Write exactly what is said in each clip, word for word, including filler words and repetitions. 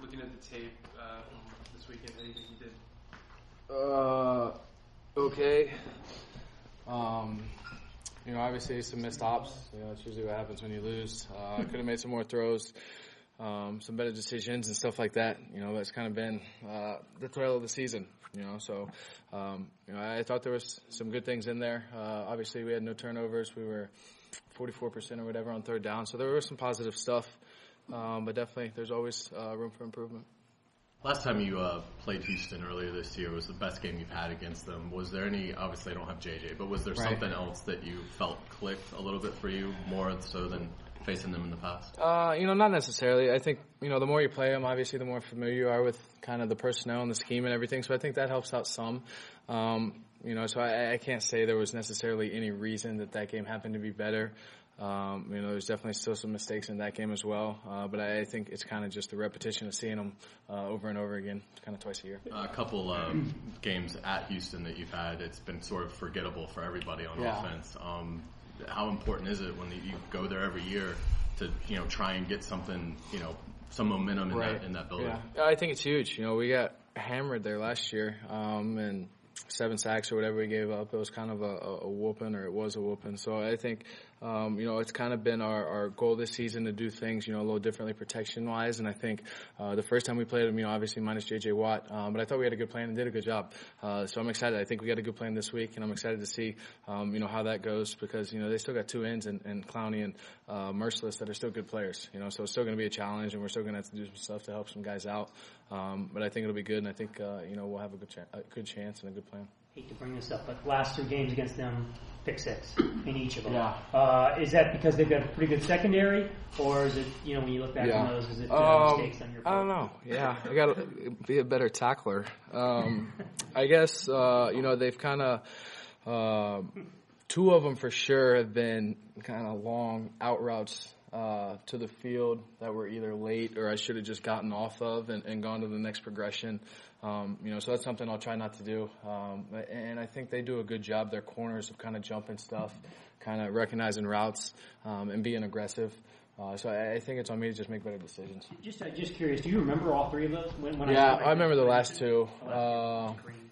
looking at the tape uh, this weekend, how do you think you did? Uh, okay. Um, you know, obviously some missed ops. You know, that's usually what happens when you lose. Uh, I could have made some more throws, um, some better decisions and stuff like that. You know, that's kind of been uh, the trail of the season. You know, so um, you know, I thought there was some good things in there. Uh, obviously, we had no turnovers. We were forty-four percent or whatever on third down, so there was some positive stuff. Um, but definitely, there's always uh, room for improvement. Last time you uh, played Houston earlier this year was the best game you've had against them. Was there any, obviously I don't have J J, but was there right. something else that you felt clicked a little bit for you, more so than facing them in the past? Uh, you know, not necessarily. I think, you know, the more you play them, obviously the more familiar you are with kind of the personnel and the scheme and everything, so I think that helps out some. Um, you know, so I, I can't say there was necessarily any reason that that game happened to be better. Um, you know, there's definitely still some mistakes in that game as well, uh, but I, I think it's kind of just the repetition of seeing them uh, over and over again, kind of twice a year. Uh, a couple uh, games at Houston that you've had, it's been sort of forgettable for everybody on yeah. offense. Um, how important is it when you go there every year to, you know, try and get something, you know, some momentum in right. that in that building? Yeah, I think it's huge. You know, we got hammered there last year, um, and seven sacks or whatever we gave up. It was kind of a, a whooping, or it was a whooping. So I think, um, you know, it's kind of been our, our goal this season to do things, you know, a little differently protection-wise. And I think uh, the first time we played them, you know, obviously minus J J Watt, um, but I thought we had a good plan and did a good job. Uh, so I'm excited. I think we got a good plan this week, and I'm excited to see, um, you know, how that goes because, you know, they still got two ends and, and Clowney and uh, Merciless that are still good players, you know, so it's still going to be a challenge, and we're still going to have to do some stuff to help some guys out. Um, but I think it'll be good, and I think, uh, you know, we'll have a good, ch- a good chance and a good plan. Hate to bring this up, but last three games against them, pick six in each of them. Yeah. Uh, is that because they've got a pretty good secondary, or is it, you know, when you look back yeah. on those, is it uh, um, mistakes on your part? I don't know. Yeah, I got to be a better tackler. Um, I guess, uh, you know, they've kind of, uh, two of them for sure have been kind of long out routes uh, to the field that were either late or I should have just gotten off of and, and gone to the next progression. Um, you know, so that's something I'll try not to do. Um, and I think they do a good job. Their corners of kind of jumping stuff, kind of recognizing routes, um, and being aggressive. Uh, so I, I think it's on me to just make better decisions. Just, uh, just curious. Do you remember all three of those? When, when yeah, I, I remember the last two. Uh,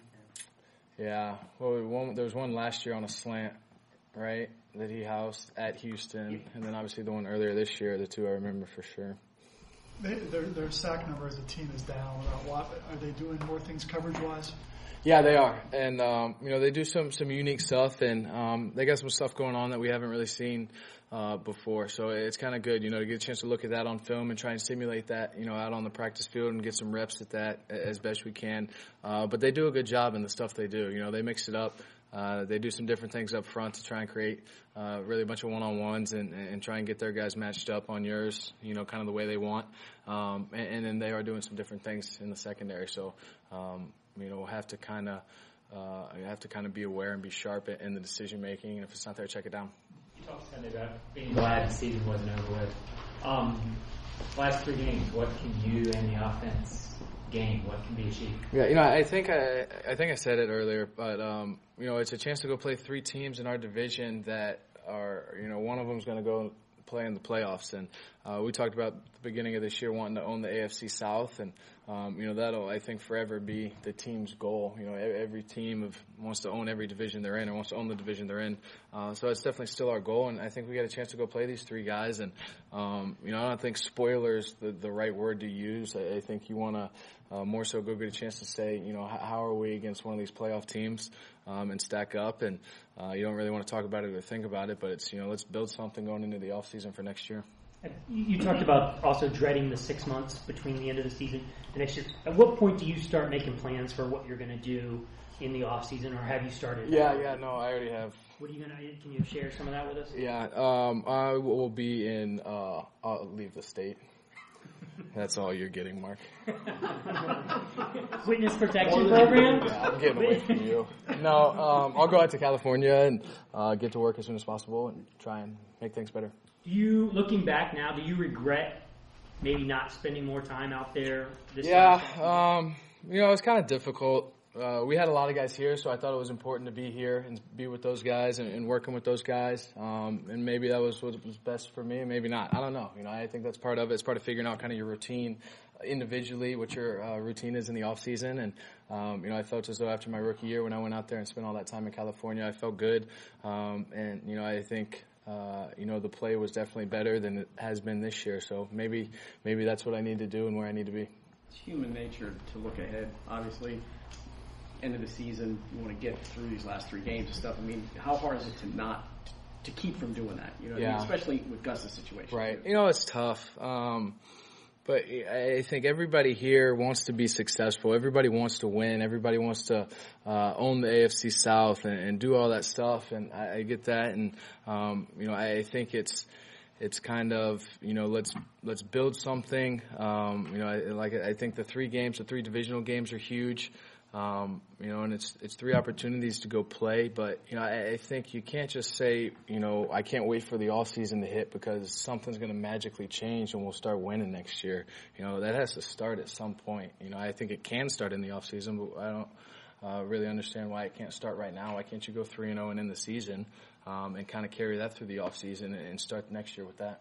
yeah, well, one, there was one last year on a slant, right, that he housed at Houston, and then obviously the one earlier this year. The two I remember for sure. They, their, their sack number as a team is down without Watt. Are they doing more things coverage-wise? Yeah, they are. And, um, you know, they do some, some unique stuff, and um, they got some stuff going on that we haven't really seen uh, before. So it's kind of good, you know, to get a chance to look at that on film and try and simulate that, you know, out on the practice field and get some reps at that as best we can. Uh, but they do a good job in the stuff they do. You know, they mix it up. Uh, they do some different things up front to try and create uh, really a bunch of one-on-ones and, and try and get their guys matched up on yours, you know, kind of the way they want. Um, and, and then they are doing some different things in the secondary. So, um, you know, we'll have to kind of uh, have to kind of be aware and be sharp in the decision making. And if it's not there, check it down. You talked Sunday about being glad the season wasn't over with. Um, last three games, what can you and the offense gain? What can be achieved? Yeah, you know, I think I, I think I said it earlier, but um, you know, it's a chance to go play three teams in our division that are, you know, one of them is going to go play in the playoffs, and uh, we talked about the beginning of this year wanting to own the A F C South, and um, you know, that'll, I think, forever be the team's goal. You know, every team of, wants to own every division they're in, or wants to own the division they're in. Uh, so it's definitely still our goal, and I think we got a chance to go play these three guys. And um, you know, I don't think spoiler is the, the right word to use. I, I think you want to uh, more so go get a chance to say, you know, how, how are we against one of these playoff teams, um, and stack up. And uh, you don't really want to talk about it or think about it, but it's, you know, let's build something going into the off season for next year. You talked about also dreading the six months between the end of the season and next year. At what point do you start making plans for what you're going to do in the off season, or have you started? Yeah, yeah, no, I already have. What are you going to? Can you share some of that with us? Yeah, um, I will be in. Uh, I'll leave the state. That's all you're getting, Mark. Witness protection program? Yeah, I'm getting away from you. No, um, I'll go out to California and uh, get to work as soon as possible and try and make things better. Do you, looking back now, do you regret maybe not spending more time out there this Yeah, um, you know, it's kind of difficult. Uh, we had a lot of guys here, so I thought it was important to be here and be with those guys and, and working with those guys. Um, and maybe that was what was best for me, and maybe not. I don't know. You know, I think that's part of it. It's part of figuring out kind of your routine individually what your uh, routine is in the off season. And um, you know, I felt as though after my rookie year, when I went out there and spent all that time in California, I felt good. Um, and you know, I think uh, you know the play was definitely better than it has been this year. So maybe maybe that's what I need to do and where I need to be. It's human nature to look ahead. Obviously, end of the season, you want to get through these last three games and stuff. I mean, how hard is it to not to keep from doing that? You know, what yeah. I mean? Especially with Gus's situation. Right. You know, it's tough. Um, But I think everybody here wants to be successful. Everybody wants to win. Everybody wants to uh, own the A F C South and, and do all that stuff. And I, I get that. And um, you know, I think it's it's kind of you know let's let's build something. Um, you know, I, like I think the three games, the three divisional games are huge. Um, you know, and it's it's three opportunities to go play. But you know, I, I think you can't just say, you know, I can't wait for the off season to hit because something's going to magically change and we'll start winning next year. You know, that has to start at some point. You know, I think it can start in the off season, but I don't uh, really understand why it can't start right now. Why can't you go three and zero and end the season um, and kind of carry that through the off season and start next year with that?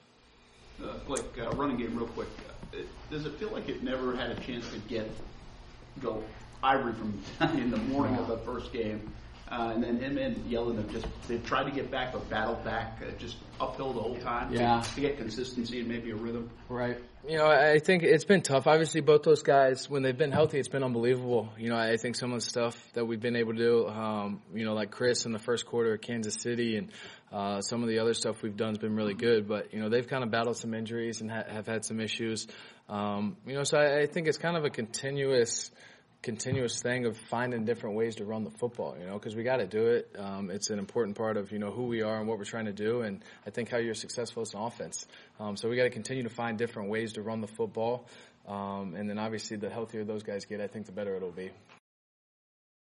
Uh, like uh, running game, real quick. Uh, does it feel like it never had a chance to get go? Ivory from in the morning yeah. of the first game, uh, and then him and Yellen have just they've tried to get back but battled back uh, just uphill the whole time yeah. to, to get consistency and maybe a rhythm. Right. You know, I think it's been tough. Obviously, both those guys, when they've been healthy, it's been unbelievable. You know, I think some of the stuff that we've been able to do, um, you know, like Chris in the first quarter at Kansas City and uh, some of the other stuff we've done has been really good. But, you know, they've kind of battled some injuries and ha- have had some issues. Um, you know, so I, I think it's kind of a continuous – continuous thing of finding different ways to run the football, you know, because we got to do it. Um, it's an important part of, you know, who we are and what we're trying to do, and I think how you're successful as an offense. Um, so we got to continue to find different ways to run the football, um, and then obviously the healthier those guys get, I think the better it'll be.